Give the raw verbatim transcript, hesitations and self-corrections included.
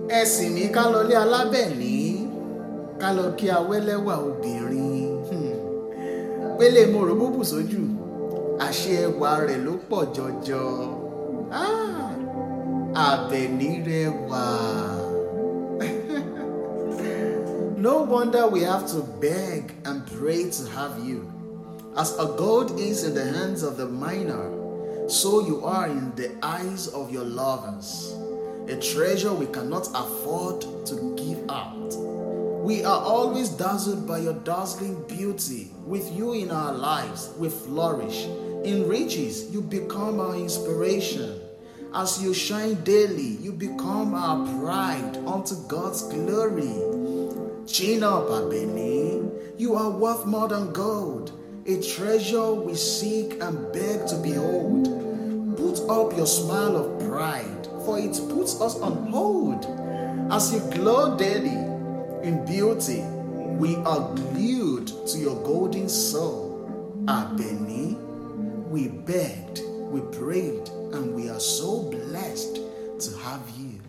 ẹ sì ní ká lọ lé alábẹ̀ní ká lọ kí awẹ́lẹ́wà obìnrin pélé mo rò búbù sójú àṣé ẹwà rẹ̀ ló pọ̀ jọjọ Àbẹ̀ní rẹwà. No wonder we have to beg and pray to have you. As a gold is in the hands of the miner, so you are in the eyes of your lovers, a treasure we cannot afford to give out. We are always dazzled by your dazzling beauty. With you in our lives, we flourish. In riches, you become our inspiration. As you shine daily, you become our pride unto God's glory. Chin up, Àbẹ̀ní. You are worth more than gold, a treasure we seek and beg to behold. Put up your smile of pride, for it puts us on hold. As you glow daily in beauty, we are glued to your golden soul. Àbẹ̀ní, we begged, we prayed, and we are so blessed to have you.